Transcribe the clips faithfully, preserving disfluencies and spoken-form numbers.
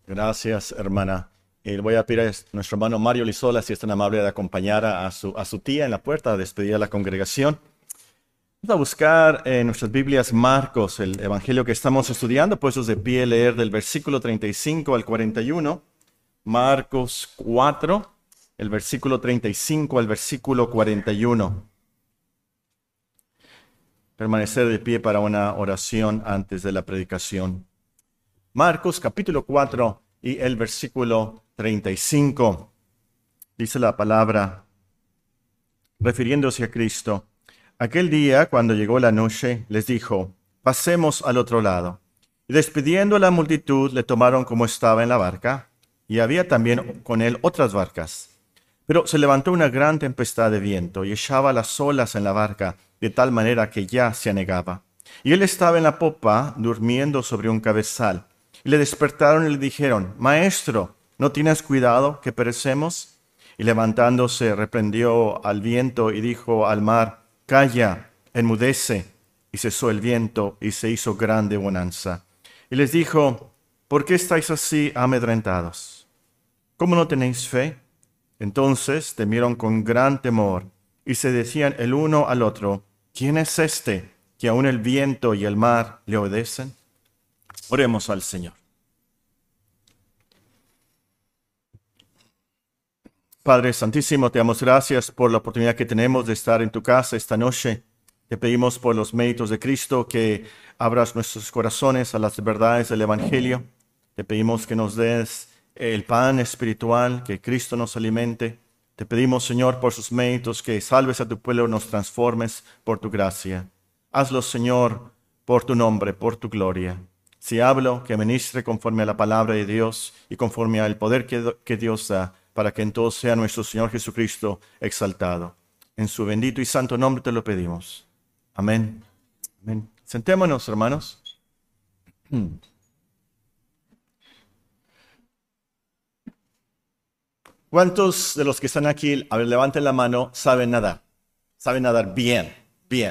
Gracias, hermana. Y le voy a pedir a nuestro hermano Mario Lizola si es tan amable de acompañar a su, a su tía en la puerta a despedir a la congregación. Vamos a buscar en nuestras Biblias Marcos, el evangelio que estamos estudiando, puestos de pie, leer del versículo treinta y cinco al cuarenta y uno. Marcos cuatro, el versículo treinta y cinco al versículo cuarenta y uno. Permanecer de pie para una oración antes de la predicación. Marcos capítulo cuatro y el versículo treinta y cinco. Dice la palabra, refiriéndose a Cristo: aquel día, cuando llegó la noche, les dijo: pasemos al otro lado. Y despidiendo a la multitud, le tomaron como estaba en la barca, y había también con él otras barcas. Pero se levantó una gran tempestad de viento, y echaba las olas en la barca, de tal manera que ya se anegaba. Y él estaba en la popa, durmiendo sobre un cabezal. Y le despertaron y le dijeron: Maestro, ¿no tienes cuidado que perecemos? Y levantándose, reprendió al viento y dijo al mar: Calla, enmudece. Y cesó el viento, y se hizo grande bonanza. Y les dijo: ¿por qué estáis así amedrentados? ¿Cómo no tenéis fe? Entonces temieron con gran temor, y se decían el uno al otro: ¿quién es este, que aun el viento y el mar le obedecen? Oremos al Señor. Padre Santísimo, te damos gracias por la oportunidad que tenemos de estar en tu casa esta noche. Te pedimos por los méritos de Cristo que abras nuestros corazones a las verdades del Evangelio. Te pedimos que nos des el pan espiritual, que Cristo nos alimente. Te pedimos, Señor, por sus méritos, que salves a tu pueblo, nos transformes por tu gracia. Hazlo, Señor, por tu nombre, por tu gloria. Si hablo, que ministre conforme a la palabra de Dios y conforme al poder que, que Dios da, para que en todo sea nuestro Señor Jesucristo exaltado. En su bendito y santo nombre te lo pedimos. Amén. Amén. Sentémonos, hermanos. ¿Cuántos de los que están aquí, a ver, levanten la mano, saben nadar? Saben nadar bien, bien.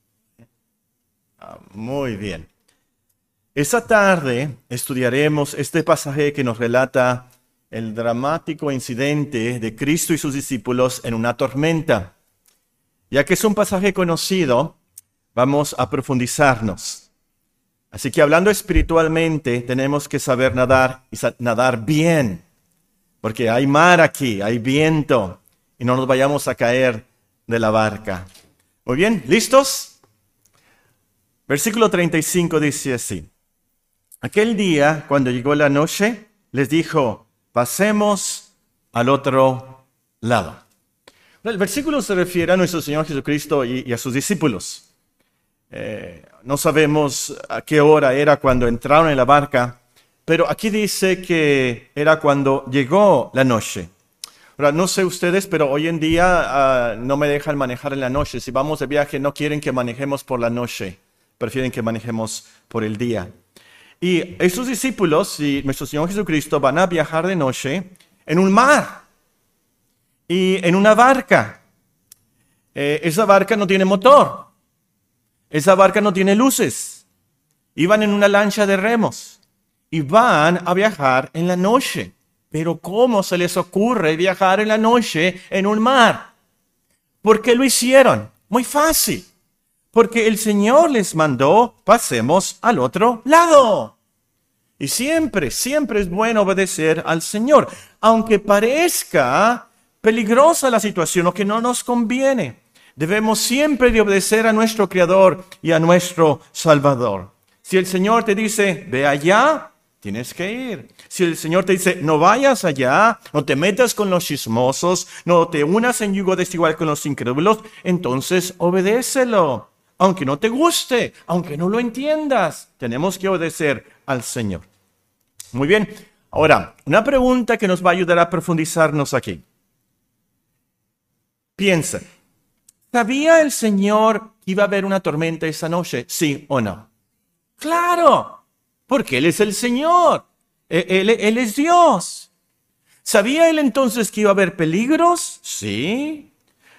Ah, muy bien. Esta tarde estudiaremos este pasaje que nos relata el dramático incidente de Cristo y sus discípulos en una tormenta. Ya que es un pasaje conocido, vamos a profundizarnos. Así que hablando espiritualmente, tenemos que saber nadar y nadar bien. Porque hay mar aquí, hay viento, y no nos vayamos a caer de la barca. Muy bien, ¿listos? Versículo treinta y cinco dice así: aquel día, cuando llegó la noche, les dijo: pasemos al otro lado. El versículo se refiere a nuestro Señor Jesucristo y, y a sus discípulos. Eh, no sabemos a qué hora era cuando entraron en la barca, pero aquí dice que era cuando llegó la noche. Ahora, no sé ustedes, pero hoy en día uh, no me dejan manejar en la noche. Si vamos de viaje, no quieren que manejemos por la noche. Prefieren que manejemos por el día. Y estos discípulos y nuestro Señor Jesucristo van a viajar de noche en un mar y en una barca. Eh, esa barca no tiene motor. Esa barca no tiene luces. Iban en una lancha de remos. Y van a viajar en la noche. Pero ¿cómo se les ocurre viajar en la noche en un mar? ¿Por qué lo hicieron? Muy fácil. Porque el Señor les mandó: pasemos al otro lado. Y siempre, siempre es bueno obedecer al Señor. Aunque parezca peligrosa la situación o que no nos conviene, debemos siempre de obedecer a nuestro Creador y a nuestro Salvador. Si el Señor te dice: ve allá, tienes que ir. Si el Señor te dice: no vayas allá, no te metas con los chismosos, no te unas en yugo desigual con los incrédulos, entonces obedécelo. Aunque no te guste, aunque no lo entiendas, tenemos que obedecer al Señor. Muy bien. Ahora, una pregunta que nos va a ayudar a profundizarnos aquí. Piensen, ¿sabía el Señor que iba a haber una tormenta esa noche? ¿Sí o no? ¡Claro! Porque Él es el Señor. Él, él, él es Dios. ¿Sabía Él entonces que iba a haber peligros? Sí.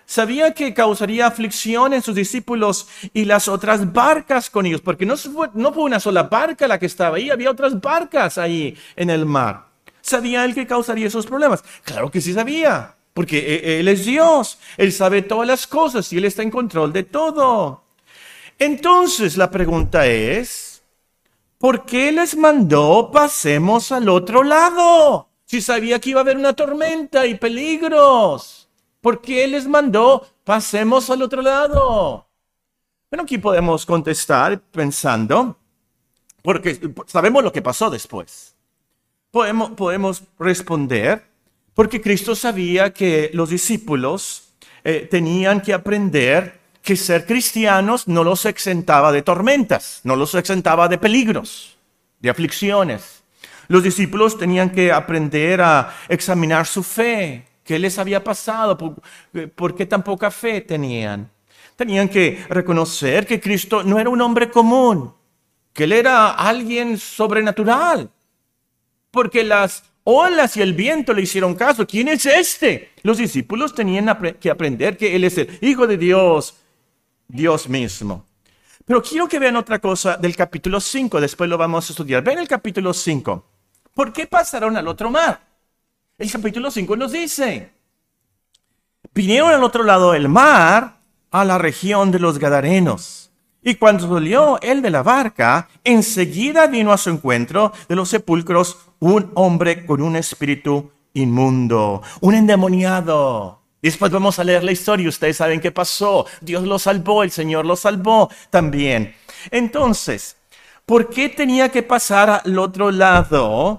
Sabía que causaría aflicción en sus discípulos y las otras barcas con ellos, porque no fue, no fue una sola barca la que estaba ahí, había otras barcas ahí en el mar. ¿Sabía él que causaría esos problemas? Claro que sí sabía, porque él es Dios, él sabe todas las cosas y él está en control de todo. Entonces la pregunta es, ¿por qué les mandó pasemos al otro lado? Si sabía que iba a haber una tormenta y peligros. ¿Por qué les mandó pasemos al otro lado? Bueno, aquí podemos contestar pensando, porque sabemos lo que pasó después. Podemos, podemos responder, porque Cristo sabía que los discípulos eh, tenían que aprender que ser cristianos no los exentaba de tormentas, no los exentaba de peligros, de aflicciones. Los discípulos tenían que aprender a examinar su fe. ¿Qué les había pasado? ¿Por, ¿Por qué tan poca fe tenían? Tenían que reconocer que Cristo no era un hombre común, que Él era alguien sobrenatural, porque las olas y el viento le hicieron caso. ¿Quién es este? Los discípulos tenían que aprender que Él es el Hijo de Dios, Dios mismo. Pero quiero que vean otra cosa del capítulo cinco, después lo vamos a estudiar. Ven el capítulo cinco. ¿Por qué pasaron al otro mar? El capítulo cinco nos dice, vinieron al otro lado del mar, a la región de los Gadarenos. Y cuando salió él de la barca, enseguida vino a su encuentro de los sepulcros un hombre con un espíritu inmundo, un endemoniado. Después vamos a leer la historia y ustedes saben qué pasó. Dios lo salvó, el Señor lo salvó también. Entonces, ¿por qué tenía que pasar al otro lado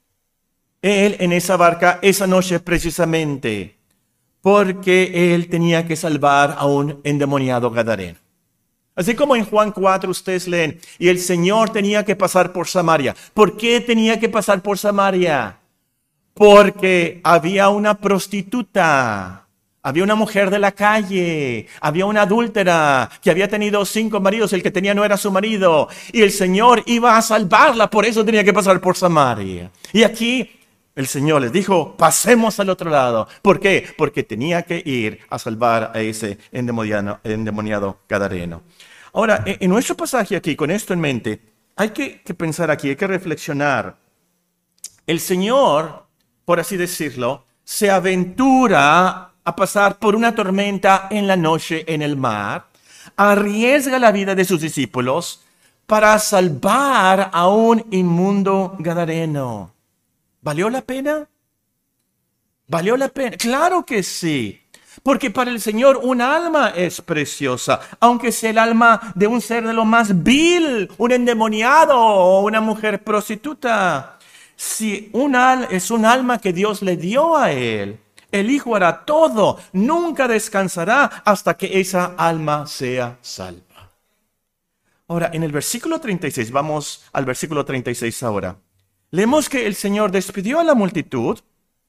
él en esa barca esa noche precisamente? Porque él tenía que salvar a un endemoniado gadareno. Así como en Juan cuatro ustedes leen, y el Señor tenía que pasar por Samaria. ¿Por qué tenía que pasar por Samaria? Porque había una prostituta, había una mujer de la calle, había una adúltera que había tenido cinco maridos, el que tenía no era su marido, y el Señor iba a salvarla, por eso tenía que pasar por Samaria. Y aquí el Señor les dijo, pasemos al otro lado. ¿Por qué? Porque tenía que ir a salvar a ese endemoniado, endemoniado gadareno. Ahora, en nuestro pasaje aquí, con esto en mente, hay que, que pensar aquí, hay que reflexionar. El Señor, por así decirlo, se aventura a pasar por una tormenta en la noche en el mar, arriesga la vida de sus discípulos para salvar a un inmundo gadareno. ¿Valió la pena? ¿Valió la pena? Claro que sí. Porque para el Señor un alma es preciosa, aunque sea el alma de un ser de lo más vil, un endemoniado o una mujer prostituta. Si un alma es un alma que Dios le dio a él, el Hijo hará todo, nunca descansará hasta que esa alma sea salva. Ahora, en el versículo treinta y seis, vamos al versículo treinta y seis ahora. Leemos que el Señor despidió a la multitud,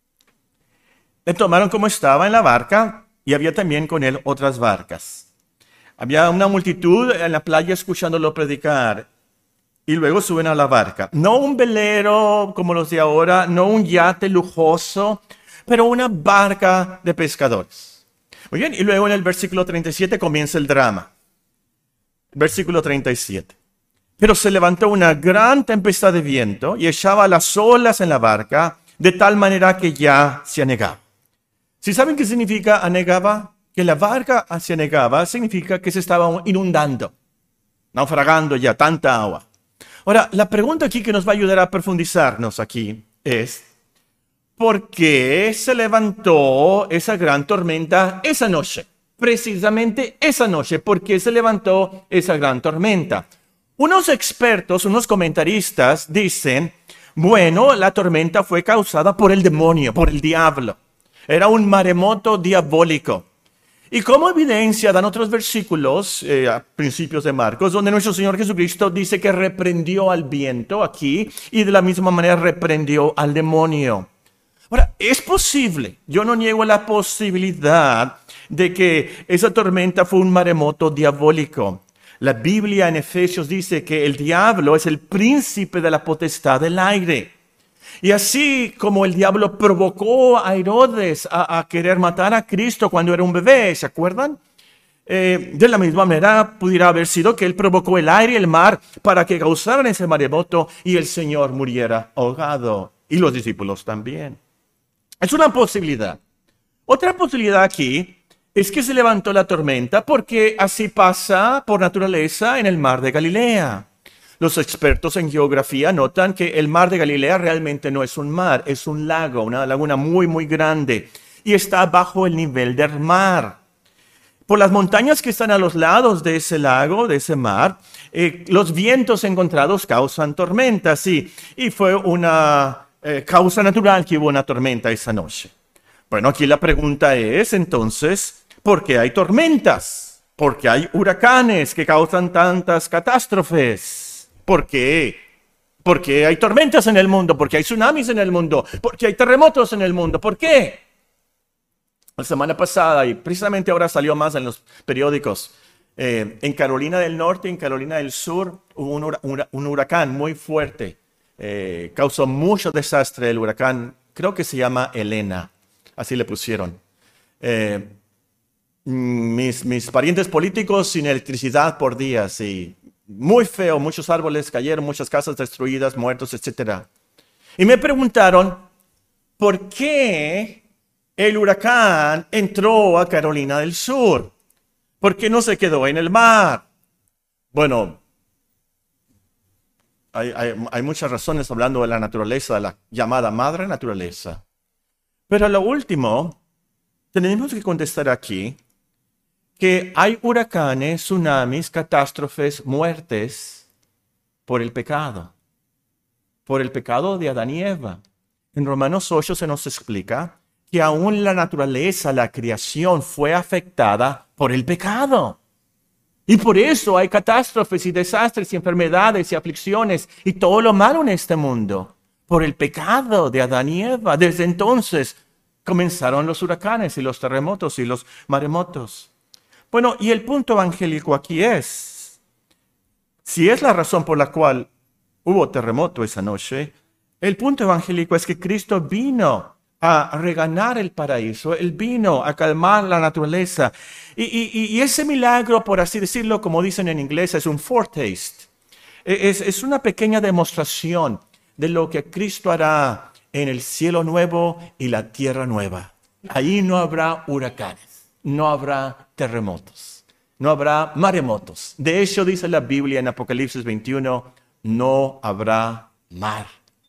le tomaron como estaba en la barca y había también con él otras barcas. Había una multitud en la playa escuchándolo predicar y luego suben a la barca. No un velero como los de ahora, no un yate lujoso, pero una barca de pescadores. Muy bien, y luego en el versículo treinta y siete comienza el drama. Versículo treinta y siete. Pero se levantó una gran tempestad de viento y echaba las olas en la barca, de tal manera que ya se anegaba. ¿Sí saben qué significa anegaba? Que la barca se anegaba significa que se estaba inundando, naufragando ya, tanta agua. Ahora, la pregunta aquí que nos va a ayudar a profundizarnos aquí es, ¿por qué se levantó esa gran tormenta esa noche? Precisamente esa noche, ¿por qué se levantó esa gran tormenta? Unos expertos, unos comentaristas dicen, bueno, la tormenta fue causada por el demonio, por el diablo. Era un maremoto diabólico. Y como evidencia dan otros versículos, eh, a principios de Marcos, donde nuestro Señor Jesucristo dice que reprendió al viento aquí y de la misma manera reprendió al demonio. Ahora, es posible, yo no niego la posibilidad de que esa tormenta fue un maremoto diabólico. La Biblia en Efesios dice que el diablo es el príncipe de la potestad del aire. Y así como el diablo provocó a Herodes a, a querer matar a Cristo cuando era un bebé, ¿se acuerdan? Eh, de la misma manera pudiera haber sido que él provocó el aire y el mar para que causaran ese maremoto y el Señor muriera ahogado. Y los discípulos también. Es una posibilidad. Otra posibilidad aquí es que se levantó la tormenta porque así pasa por naturaleza en el mar de Galilea. Los expertos en geografía notan que el mar de Galilea realmente no es un mar, es un lago, una laguna muy, muy grande y está bajo el nivel del mar. Por las montañas que están a los lados de ese lago, de ese mar, eh, los vientos encontrados causan tormentas, sí, y fue una eh, causa natural que hubo una tormenta esa noche. Bueno, aquí la pregunta es entonces, ¿por qué hay tormentas? ¿Por qué hay huracanes que causan tantas catástrofes? ¿Por qué? ¿Por qué hay tormentas en el mundo? ¿Por qué hay tsunamis en el mundo? ¿Por qué hay terremotos en el mundo? ¿Por qué? La semana pasada, y precisamente ahora salió más en los periódicos, eh, en Carolina del Norte y en Carolina del Sur hubo un, hura- un, un huracán muy fuerte. Eh, causó mucho desastre el huracán, creo que se llama Elena, así le pusieron. Eh, mis, mis parientes políticos sin electricidad por días, y muy feo, muchos árboles cayeron, muchas casas destruidas, muertos, etcétera. Y me preguntaron, ¿por qué el huracán entró a Carolina del Sur? ¿Por qué no se quedó en el mar? Bueno, hay, hay, hay muchas razones hablando de la naturaleza, de la llamada madre naturaleza. Pero lo último, tenemos que contestar aquí que hay huracanes, tsunamis, catástrofes, muertes por el pecado. Por el pecado de Adán y Eva. En Romanos ocho se nos explica que aún la naturaleza, la creación, fue afectada por el pecado. Y por eso hay catástrofes y desastres y enfermedades y aflicciones y todo lo malo en este mundo. Por el pecado de Adán y Eva. Desde entonces comenzaron los huracanes y los terremotos y los maremotos. Bueno, y el punto evangélico aquí es, si es la razón por la cual hubo terremoto esa noche, el punto evangélico es que Cristo vino a reganar el paraíso, Él vino a calmar la naturaleza. Y, y, y ese milagro, por así decirlo, como dicen en inglés, es un foretaste. Es, es una pequeña demostración de lo que Cristo hará en el cielo nuevo y la tierra nueva. Ahí no habrá huracanes, no habrá terremotos, no habrá maremotos. De hecho, dice la Biblia en Apocalipsis veintiuno, no habrá mar.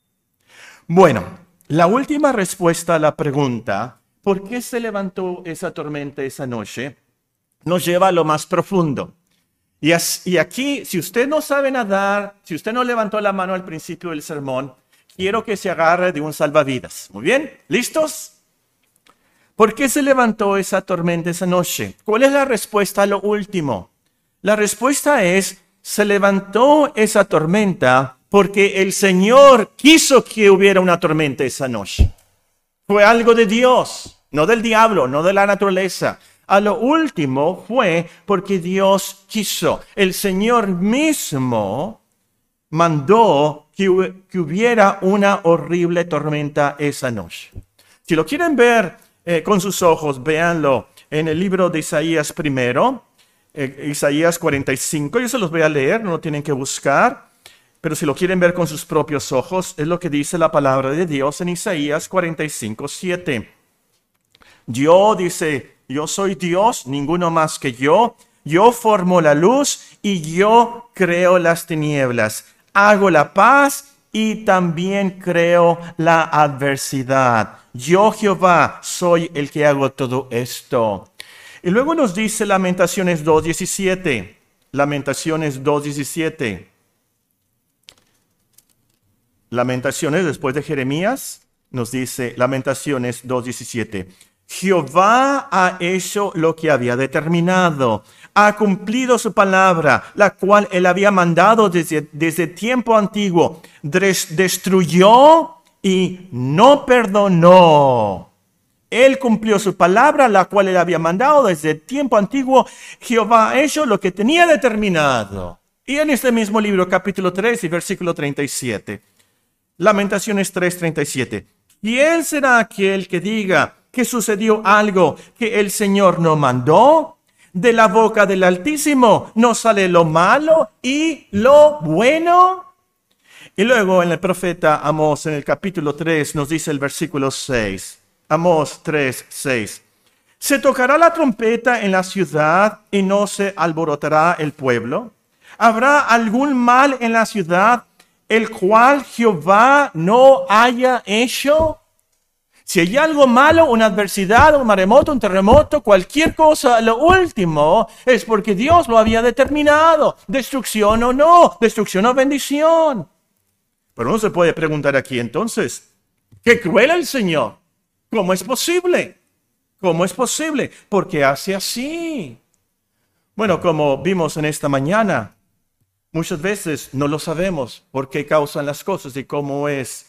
Bueno, la última respuesta a la pregunta, ¿por qué se levantó esa tormenta esa noche?, nos lleva a lo más profundo. Y, as, y aquí, si usted no sabe nadar, si usted no levantó la mano al principio del sermón, quiero que se agarre de un salvavidas. Muy bien, ¿listos? ¿Por qué se levantó esa tormenta esa noche? ¿Cuál es la respuesta a lo último? La respuesta es, se levantó esa tormenta porque el Señor quiso que hubiera una tormenta esa noche. Fue algo de Dios, no del diablo, no de la naturaleza. A lo último fue porque Dios quiso. El Señor mismo mandó que, que hubiera una horrible tormenta esa noche. Si lo quieren ver eh, con sus ojos, véanlo en el libro de Isaías primero, eh, Isaías cuarenta y cinco. Yo se los voy a leer, no lo tienen que buscar. Pero si lo quieren ver con sus propios ojos, es lo que dice la palabra de Dios en Isaías cuarenta y cinco, siete. Yo, dice, yo soy Dios, ninguno más que yo. Yo formo la luz y yo creo las tinieblas. Hago la paz y también creo la adversidad. Yo, Jehová, soy el que hago todo esto. Y luego nos dice Lamentaciones dos diecisiete. Lamentaciones dos diecisiete. Lamentaciones, después de Jeremías, nos dice Lamentaciones dos diecisiete. Jehová ha hecho lo que había determinado, ha cumplido su palabra, la cual él había mandado desde, desde tiempo antiguo. Des, destruyó y no perdonó. Él cumplió su palabra, la cual él había mandado desde tiempo antiguo. Jehová ha hecho lo que tenía determinado. Y en este mismo libro, capítulo tres y versículo treinta y siete. Lamentaciones tres treinta y siete. ¿Quién será aquel que diga que sucedió algo que el Señor no mandó? De la boca del Altísimo no sale lo malo y lo bueno. Y luego en el profeta Amós, en el capítulo tres, nos dice el versículo seis. Amós tres, seis. ¿Se tocará la trompeta en la ciudad y no se alborotará el pueblo? ¿Habrá algún mal en la ciudad el cual Jehová no haya hecho? Si hay algo malo, una adversidad, un maremoto, un terremoto, cualquier cosa, lo último es porque Dios lo había determinado. Destrucción o no, destrucción o bendición. Pero uno se puede preguntar aquí entonces, ¿qué cruel el Señor? ¿Cómo es posible? ¿Cómo es posible? ¿Por qué hace así? Bueno, como vimos en esta mañana, muchas veces no lo sabemos por qué causan las cosas y cómo es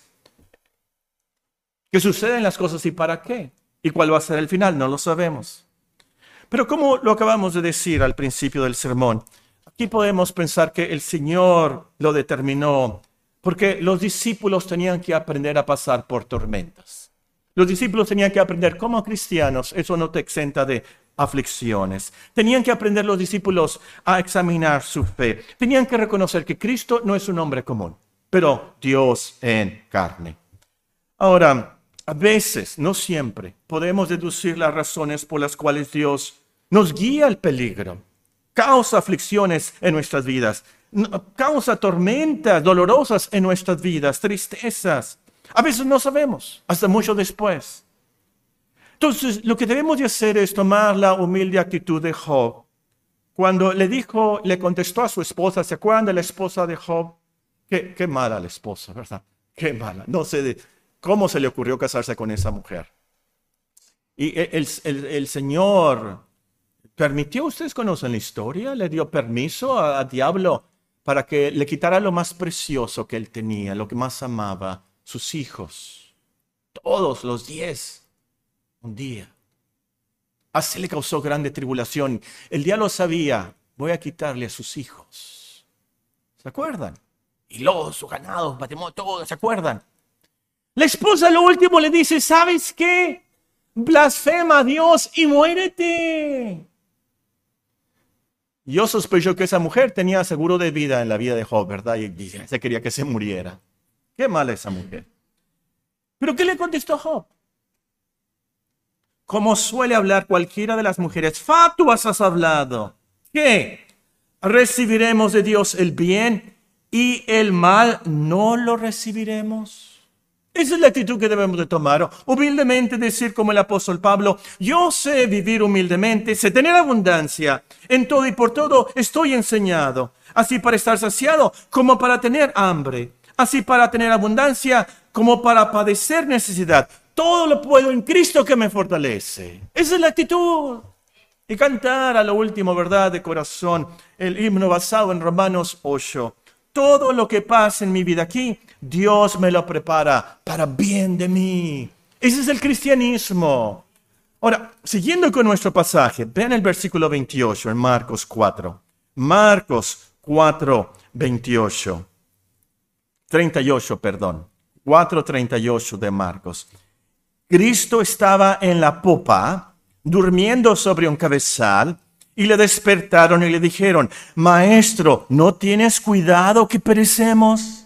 que suceden las cosas y para qué. ¿Y cuál va a ser el final? No lo sabemos. Pero como lo acabamos de decir al principio del sermón, aquí podemos pensar que el Señor lo determinó porque los discípulos tenían que aprender a pasar por tormentas. Los discípulos tenían que aprender como cristianos, eso no te exenta de aflicciones. Tenían que aprender los discípulos a examinar su fe. Tenían que reconocer que Cristo no es un hombre común, pero Dios en carne. Ahora, a veces, no siempre, podemos deducir las razones por las cuales Dios nos guía al peligro, causa aflicciones en nuestras vidas, causa tormentas dolorosas en nuestras vidas, tristezas. A veces no sabemos, hasta mucho después. Entonces, lo que debemos de hacer es tomar la humilde actitud de Job. Cuando le dijo, le contestó a su esposa, ¿se acuerdan de la esposa de Job? Qué, qué mala la esposa, ¿verdad? Qué mala. No sé de cómo se le ocurrió casarse con esa mujer. Y el, el, el Señor permitió, ustedes conocen la historia, le dio permiso al diablo para que le quitara lo más precioso que él tenía, lo que más amaba, sus hijos. Todos los diez, un día. Así le causó grande tribulación. El diablo sabía, voy a quitarle a sus hijos. ¿Se acuerdan? Y luego su ganado, matemó todo, ¿se acuerdan? La esposa lo último le dice, ¿sabes qué? Blasfema a Dios y muérete. Yo sospecho que esa mujer tenía seguro de vida en la vida de Job, ¿verdad? Y se quería que se muriera. Qué mala esa mujer. ¿Pero qué le contestó Job? Como suele hablar cualquiera de las mujeres fatuas has hablado. ¿Qué? ¿Recibiremos de Dios el bien y el mal no lo recibiremos? Esa es la actitud que debemos de tomar. Humildemente decir como el apóstol Pablo, yo sé vivir humildemente, sé tener abundancia. En todo y por todo estoy enseñado. Así para estar saciado como para tener hambre. Así para tener abundancia como para padecer necesidad. Todo lo puedo en Cristo que me fortalece. Esa es la actitud. Y cantar a lo último, ¿verdad? De corazón, el himno basado en Romanos ocho. Todo lo que pasa en mi vida aquí, Dios me lo prepara para bien de mí. Ese es el cristianismo. Ahora, siguiendo con nuestro pasaje, vean el versículo veintiocho en Marcos cuatro. Marcos cuatro, veintiocho. treinta y ocho, perdón. cuatro, treinta y ocho de Marcos. Cristo estaba en la popa, durmiendo sobre un cabezal, y le despertaron y le dijeron, Maestro, ¿no tienes cuidado que perecemos?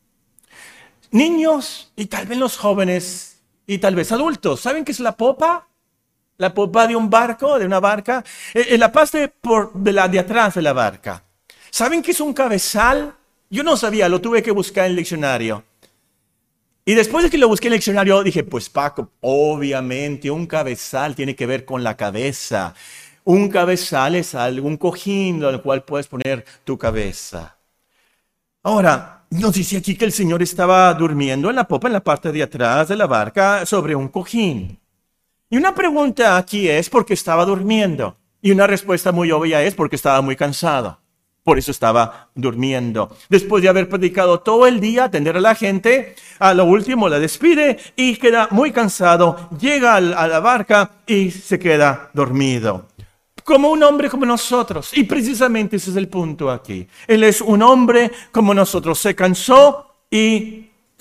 Niños, y tal vez los jóvenes, y tal vez adultos, ¿saben qué es la popa? La popa de un barco, de una barca, eh, la parte por de la de atrás de la barca. ¿Saben qué es un cabezal? Yo no sabía, lo tuve que buscar en el diccionario. Y después de que lo busqué en el diccionario, dije, pues Paco, obviamente un cabezal tiene que ver con la cabeza. Un cabezal es algún cojín al cual puedes poner tu cabeza. Ahora, nos dice aquí que el Señor estaba durmiendo en la popa, en la parte de atrás de la barca, sobre un cojín. Y una pregunta aquí es, ¿por qué estaba durmiendo? Y una respuesta muy obvia es, porque estaba muy cansado. Por eso estaba durmiendo. Después de haber predicado todo el día, atender a la gente, a lo último la despide y queda muy cansado. Llega a la barca y se queda dormido. Como un hombre como nosotros. Y precisamente ese es el punto aquí. Él es un hombre como nosotros. Se cansó y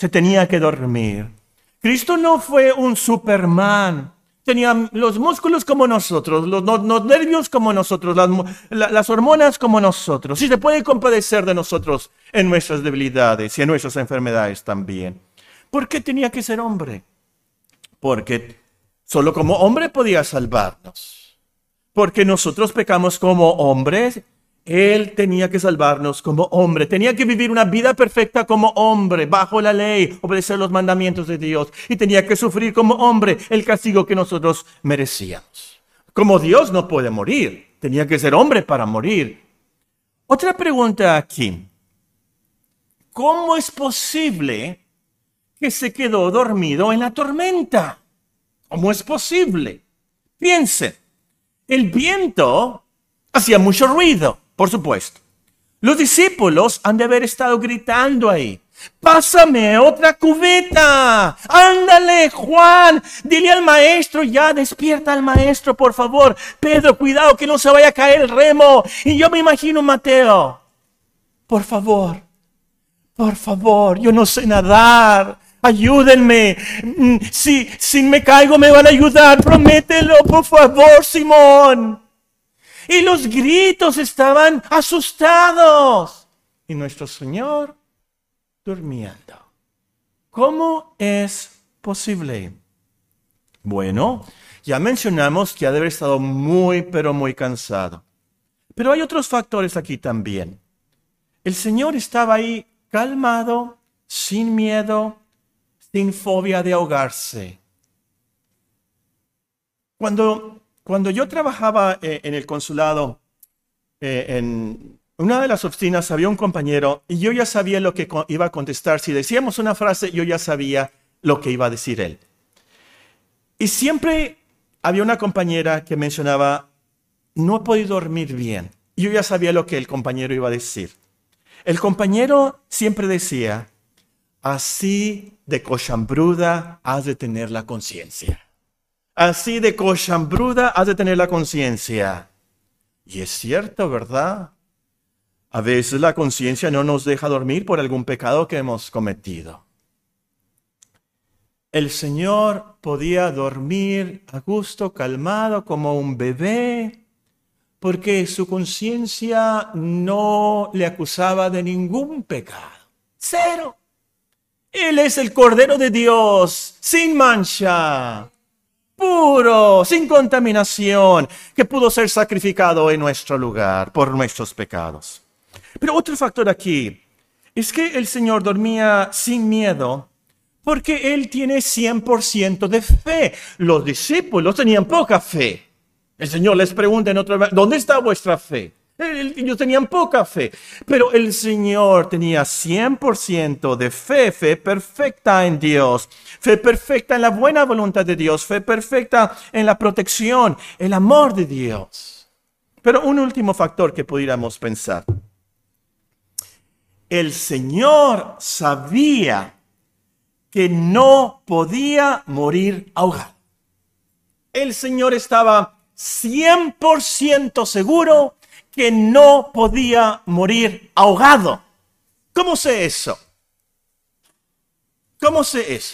se tenía que dormir. Cristo no fue un Superman. Tenía los músculos como nosotros, los, los, los nervios como nosotros, las, la, las hormonas como nosotros. Sí, se puede compadecer de nosotros en nuestras debilidades y en nuestras enfermedades también. ¿Por qué tenía que ser hombre? Porque solo como hombre podía salvarnos. Porque nosotros pecamos como hombres. Él tenía que salvarnos como hombre. Tenía que vivir una vida perfecta como hombre, bajo la ley, obedecer los mandamientos de Dios. Y tenía que sufrir como hombre el castigo que nosotros merecíamos. Como Dios no puede morir. Tenía que ser hombre para morir. Otra pregunta aquí. ¿Cómo es posible que se quedó dormido en la tormenta? ¿Cómo es posible? Piensen. El viento hacía mucho ruido. Por supuesto. Los discípulos han de haber estado gritando ahí. ¡Pásame otra cubeta! ¡Ándale, Juan! Dile al maestro ya, despierta al maestro, por favor. Pedro, cuidado que no se vaya a caer el remo. Y yo me imagino Mateo. Por favor, por favor, yo no sé nadar. Ayúdenme. Si, si me caigo me van a ayudar. Promételo, por favor, Simón. Y los gritos estaban asustados. Y nuestro Señor durmiendo. ¿Cómo es posible? Bueno, ya mencionamos que ha de haber estado muy, pero muy cansado. Pero hay otros factores aquí también. El Señor estaba ahí calmado, sin miedo, sin fobia de ahogarse. Cuando... Cuando yo trabajaba eh, en el consulado, eh, en una de las oficinas había un compañero y yo ya sabía lo que iba a contestar. Si decíamos una frase, yo ya sabía lo que iba a decir él. Y siempre había una compañera que mencionaba, no he podido dormir bien. Y yo ya sabía lo que el compañero iba a decir. El compañero siempre decía, así de cochambruda has de tener la conciencia. Así de cochambruda has de tener la conciencia. Y es cierto, ¿verdad? A veces la conciencia no nos deja dormir por algún pecado que hemos cometido. El Señor podía dormir a gusto, calmado, como un bebé, porque su conciencia no le acusaba de ningún pecado. Cero. Él es el Cordero de Dios, sin mancha, puro, sin contaminación, que pudo ser sacrificado en nuestro lugar por nuestros pecados. Pero otro factor aquí es que el Señor dormía sin miedo porque Él tiene cien por ciento de fe. Los discípulos tenían poca fe. El Señor les pregunta en otra vez, ¿dónde está vuestra fe? Ellos tenían poca fe, pero el Señor tenía cien por ciento de fe, fe perfecta en Dios, fe perfecta en la buena voluntad de Dios, fe perfecta en la protección, el amor de Dios. Pero un último factor que pudiéramos pensar. El Señor sabía que no podía morir ahogado. El Señor estaba cien por ciento seguro que no podía morir ahogado. ¿Cómo sé eso? ¿Cómo sé eso?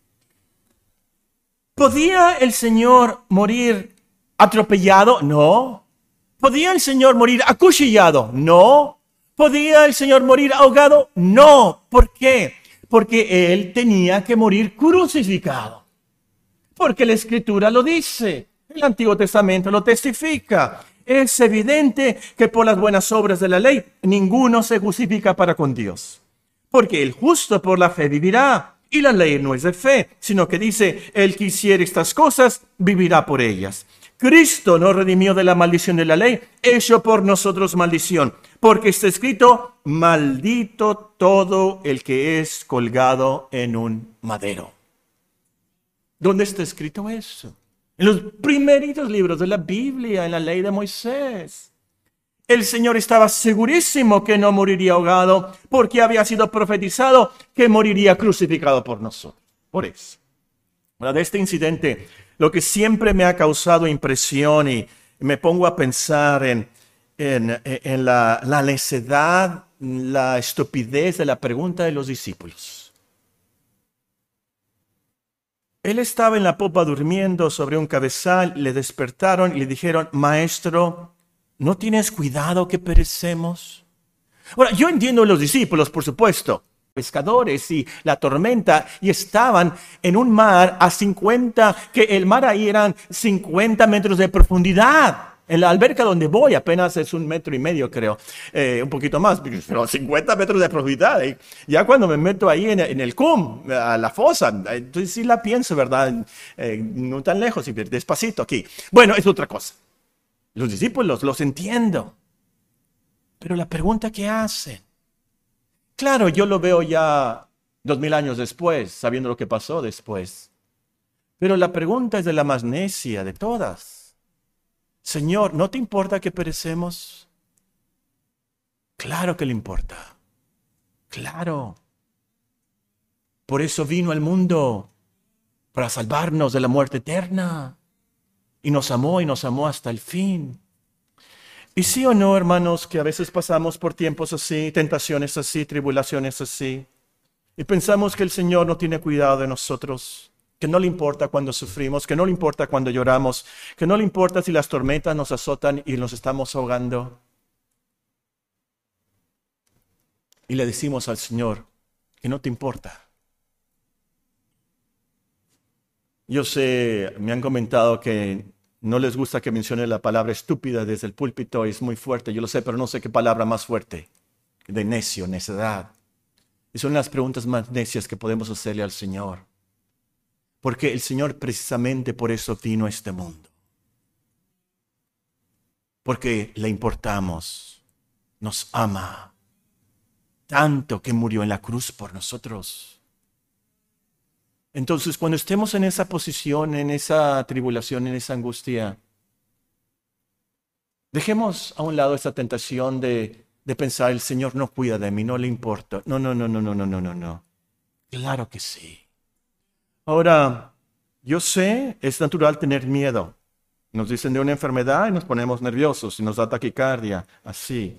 ¿Podía el Señor morir atropellado? No. ¿Podía el Señor morir acuchillado? No. ¿Podía el Señor morir ahogado? No. ¿Por qué? Porque Él tenía que morir crucificado. Porque la Escritura lo dice. El Antiguo Testamento lo testifica. Es evidente que por las buenas obras de la ley, ninguno se justifica para con Dios. Porque el justo por la fe vivirá. Y la ley no es de fe, sino que dice, el que hiciere estas cosas, vivirá por ellas. Cristo nos redimió de la maldición de la ley, hecho por nosotros maldición. Porque está escrito, maldito todo el que es colgado en un madero. ¿Dónde está escrito eso? En los primeritos libros de la Biblia, en la ley de Moisés. El Señor estaba segurísimo que no moriría ahogado porque había sido profetizado que moriría crucificado por nosotros. Por eso. De este incidente, lo que siempre me ha causado impresión y me pongo a pensar en, en, en la, la necedad, la estupidez de la pregunta de los discípulos. Él estaba en la popa durmiendo sobre un cabezal, le despertaron y le dijeron, Maestro, ¿no tienes cuidado que perecemos? Ahora, yo entiendo a los discípulos, por supuesto, pescadores y la tormenta, y estaban en un mar a cincuenta, que el mar ahí eran cincuenta metros de profundidad. En la alberca donde voy apenas es un metro y medio, creo, eh, un poquito más, pero cincuenta metros de profundidad. ¿eh? Ya cuando me meto ahí en, en el C U M, a la fosa, entonces sí la pienso, ¿verdad? Eh, no tan lejos, despacito aquí. Bueno, es otra cosa. Los discípulos los entiendo. Pero la pregunta que hacen, claro, yo lo veo ya dos mil años después, sabiendo lo que pasó después. Pero la pregunta es de la más necia de todas. Señor, ¿no te importa que perecemos? Claro que le importa. Claro. Por eso vino al mundo, para salvarnos de la muerte eterna. Y nos amó y nos amó hasta el fin. Y sí o no, hermanos, que a veces pasamos por tiempos así, tentaciones así, tribulaciones así. Y pensamos que el Señor no tiene cuidado de nosotros. Que no le importa cuando sufrimos, que no le importa cuando lloramos, que no le importa si las tormentas nos azotan y nos estamos ahogando. Y le decimos al Señor que no te importa. Yo sé, me han comentado que no les gusta que mencione la palabra estúpida desde el púlpito, es muy fuerte, yo lo sé, pero no sé qué palabra más fuerte, de necio, necedad. Y son las preguntas más necias que podemos hacerle al Señor. Porque el Señor precisamente por eso vino a este mundo. Porque le importamos, nos ama, tanto que murió en la cruz por nosotros. Entonces, cuando estemos en esa posición, en esa tribulación, en esa angustia, dejemos a un lado esa tentación de, de pensar, el Señor no cuida de mí, no le importa. No, no, no, no, no, no, no, no, no. Claro que sí. Ahora, yo sé, es natural tener miedo. Nos dicen de una enfermedad y nos ponemos nerviosos y nos da taquicardia, así.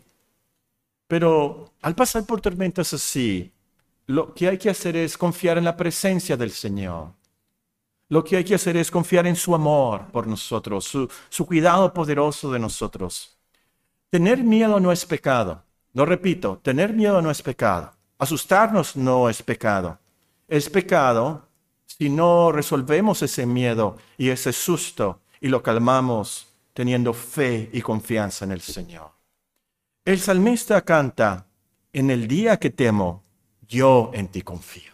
Pero al pasar por tormentas así, lo que hay que hacer es confiar en la presencia del Señor. Lo que hay que hacer es confiar en su amor por nosotros, su, su cuidado poderoso de nosotros. Tener miedo no es pecado. Lo repito, tener miedo no es pecado. Asustarnos no es pecado. Es pecado si no resolvemos ese miedo y ese susto y lo calmamos teniendo fe y confianza en el Señor. El salmista canta, en el día que temo, yo en ti confío.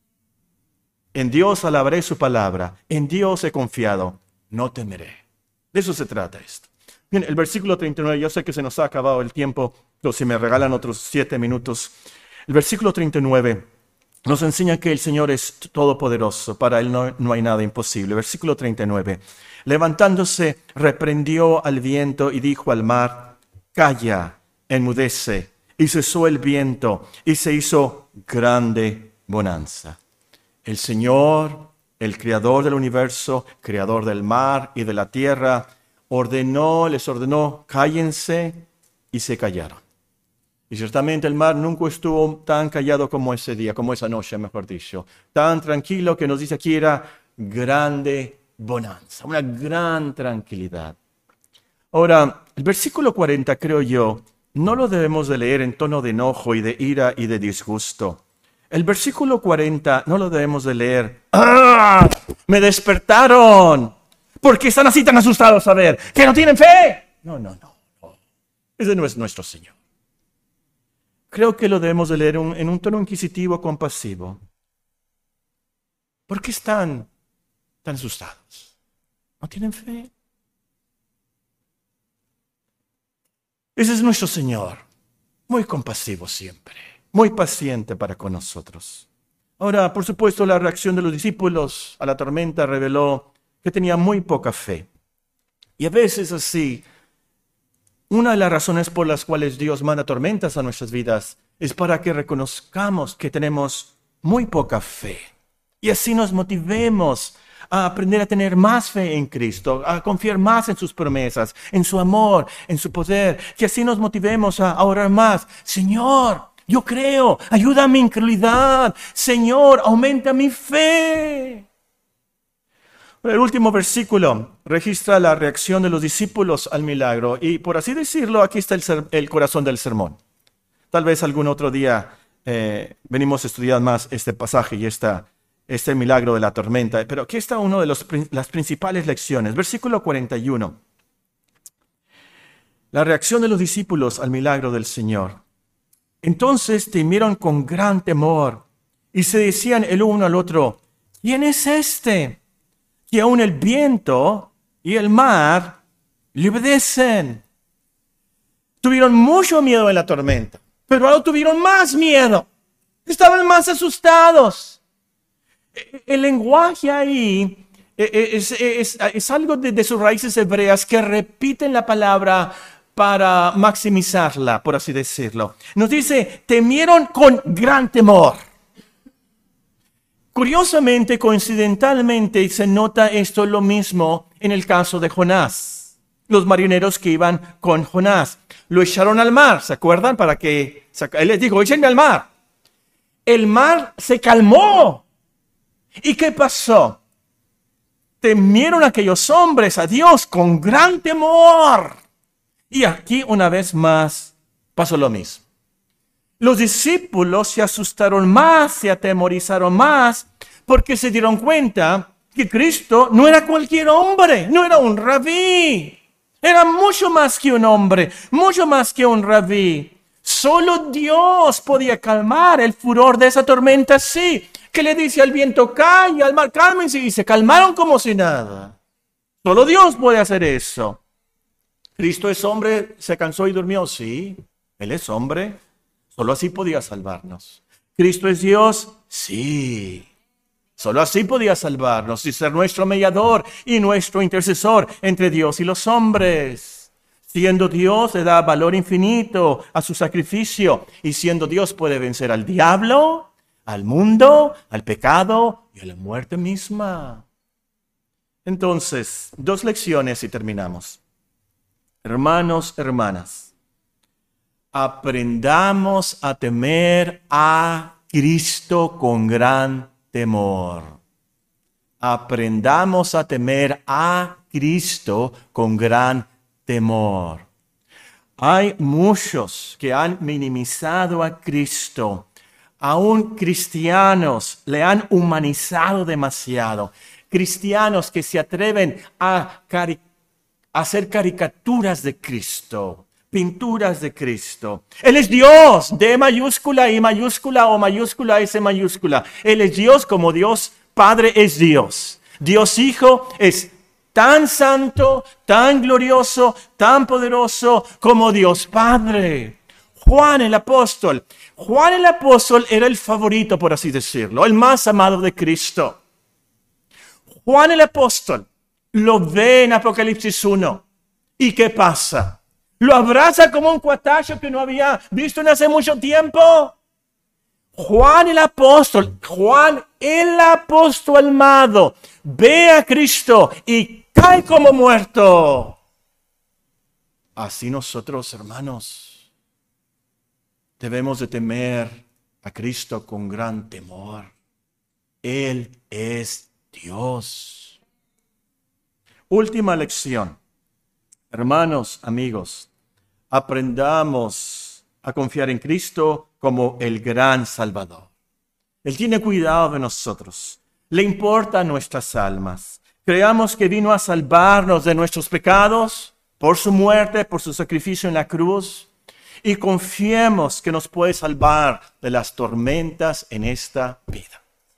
En Dios alabaré su palabra, en Dios he confiado, no temeré. De eso se trata esto. Bien, el versículo treinta y nueve, yo sé que se nos ha acabado el tiempo, pero si me regalan otros siete minutos. El versículo treinta y nueve nos enseña que el Señor es todopoderoso, para Él no, no hay nada imposible. Versículo treinta y nueve, levantándose, reprendió al viento y dijo al mar, calla, enmudece, y cesó el viento, y se hizo grande bonanza. El Señor, el Creador del universo, Creador del mar y de la tierra, ordenó, les ordenó, cállense, y se callaron. Y ciertamente el mar nunca estuvo tan callado como ese día, como esa noche, mejor dicho. Tan tranquilo que nos dice aquí era grande bonanza, una gran tranquilidad. Ahora, el versículo cuarenta, creo yo, no lo debemos de leer en tono de enojo y de ira y de disgusto. El versículo cuarenta no lo debemos de leer. ¡Ah! ¡Me despertaron! ¿Por qué están así tan asustados? A ver, ¿que no tienen fe? No, no, no, no. Ese no es nuestro Señor. Creo que lo debemos de leer un, en un tono inquisitivo, compasivo. ¿Por qué están tan asustados? ¿No tienen fe? Ese es nuestro Señor, muy compasivo siempre, muy paciente para con nosotros. Ahora, por supuesto, la reacción de los discípulos a la tormenta reveló que tenían muy poca fe. Y a veces así, una de las razones por las cuales Dios manda tormentas a nuestras vidas es para que reconozcamos que tenemos muy poca fe. Y así nos motivemos a aprender a tener más fe en Cristo, a confiar más en sus promesas, en su amor, en su poder, que así nos motivemos a orar más. Señor, yo creo, ayuda a mi incredulidad. Señor, aumenta mi fe. El último versículo registra la reacción de los discípulos al milagro y, por así decirlo, aquí está el, ser, el corazón del sermón. Tal vez algún otro día eh, venimos a estudiar más este pasaje y esta, este milagro de la tormenta, pero aquí está una de los, las principales lecciones. Versículo cuarenta y uno. La reacción de los discípulos al milagro del Señor. Entonces temieron con gran temor y se decían el uno al otro, ¿quién es este? Que aún el viento y el mar le obedecen. Tuvieron mucho miedo en la tormenta, pero ahora tuvieron más miedo. Estaban más asustados. El lenguaje ahí es, es, es algo de, de sus raíces hebreas que repiten la palabra para maximizarla, por así decirlo. Nos dice, temieron con gran temor. Curiosamente, coincidentalmente, se nota esto lo mismo en el caso de Jonás. Los marineros que iban con Jonás lo echaron al mar, ¿se acuerdan? Para que él les dijo, échenme al mar. El mar se calmó. ¿Y qué pasó? Temieron aquellos hombres a Dios con gran temor. Y aquí una vez más pasó lo mismo. Los discípulos se asustaron más, se atemorizaron más, porque se dieron cuenta que Cristo no era cualquier hombre, no era un rabí. Era mucho más que un hombre, mucho más que un rabí. Solo Dios podía calmar el furor de esa tormenta así, que le dice al viento, calla, al mar, cálmense, y se calmaron como si nada. Solo Dios puede hacer eso. ¿Cristo es hombre, se cansó y durmió? Sí, Él es hombre. Solo así podía salvarnos. ¿Cristo es Dios? Sí. Solo así podía salvarnos y ser nuestro mediador y nuestro intercesor entre Dios y los hombres. Siendo Dios, le da valor infinito a su sacrificio. Y siendo Dios, puede vencer al diablo, al mundo, al pecado y a la muerte misma. Entonces, dos lecciones y terminamos. Hermanos, hermanas. Aprendamos a temer a Cristo con gran temor. Aprendamos a temer a Cristo con gran temor. Hay muchos que han minimizado a Cristo. Aún cristianos le han humanizado demasiado. Cristianos que se atreven a, cari- a hacer caricaturas de Cristo. Pinturas de Cristo. Él es Dios, D mayúscula, I mayúscula o mayúscula, S mayúscula. Él es Dios como Dios Padre es Dios. Dios Hijo es tan santo, tan glorioso, tan poderoso como Dios Padre. Juan el apóstol. Juan el apóstol era el favorito, por así decirlo, el más amado de Cristo. Juan el apóstol lo ve en Apocalipsis uno. ¿Y qué pasa? Lo abraza como un cuatacho que no había visto en hace mucho tiempo. Juan el apóstol, Juan el apóstol amado, ve a Cristo y cae como muerto. Así nosotros, hermanos, debemos de temer a Cristo con gran temor. Él es Dios. Última lección. Hermanos, amigos, aprendamos a confiar en Cristo como el gran Salvador. Él tiene cuidado de nosotros. Le importan nuestras almas. Creamos que vino a salvarnos de nuestros pecados por su muerte, por su sacrificio en la cruz. Y confiemos que nos puede salvar de las tormentas en esta vida.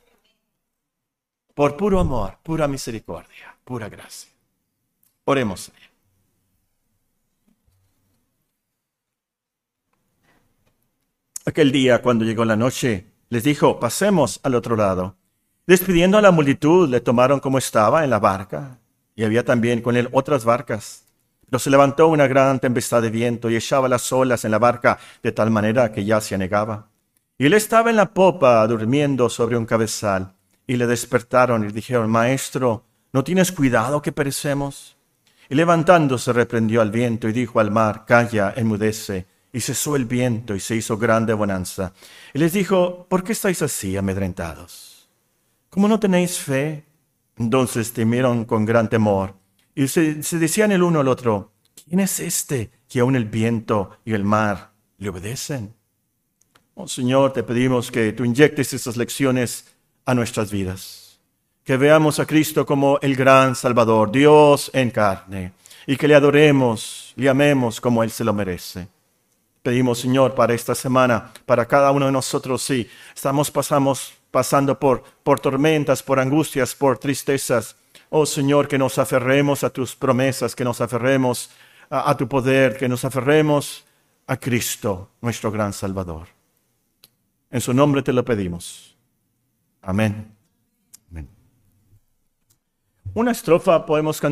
Por puro amor, pura misericordia, pura gracia. Oremos. Aquel día, cuando llegó la noche, les dijo, pasemos al otro lado. Despidiendo a la multitud, le tomaron como estaba en la barca, y había también con él otras barcas. Pero se levantó una gran tempestad de viento y echaba las olas en la barca de tal manera que ya se anegaba. Y él estaba en la popa durmiendo sobre un cabezal, y le despertaron y dijeron, Maestro, ¿no tienes cuidado que perecemos? Y levantándose reprendió al viento y dijo al mar, Calla, enmudece. Y cesó el viento y se hizo grande bonanza. Y les dijo, ¿por qué estáis así amedrentados? ¿Cómo no tenéis fe? Entonces temieron con gran temor y se, se decían el uno al otro, ¿quién es este que aun el viento y el mar le obedecen? Oh Señor, te pedimos que tú inyectes esas lecciones a nuestras vidas, que veamos a Cristo como el gran Salvador, Dios en carne, y que le adoremos, le amemos como Él se lo merece. Pedimos, Señor, para esta semana, para cada uno de nosotros, sí, estamos pasamos, pasando por, por tormentas, por angustias, por tristezas. Oh Señor, que nos aferremos a tus promesas, que nos aferremos a, a tu poder, que nos aferremos a Cristo, nuestro gran Salvador. En su nombre te lo pedimos. Amén. Amén. Una estrofa podemos cantar.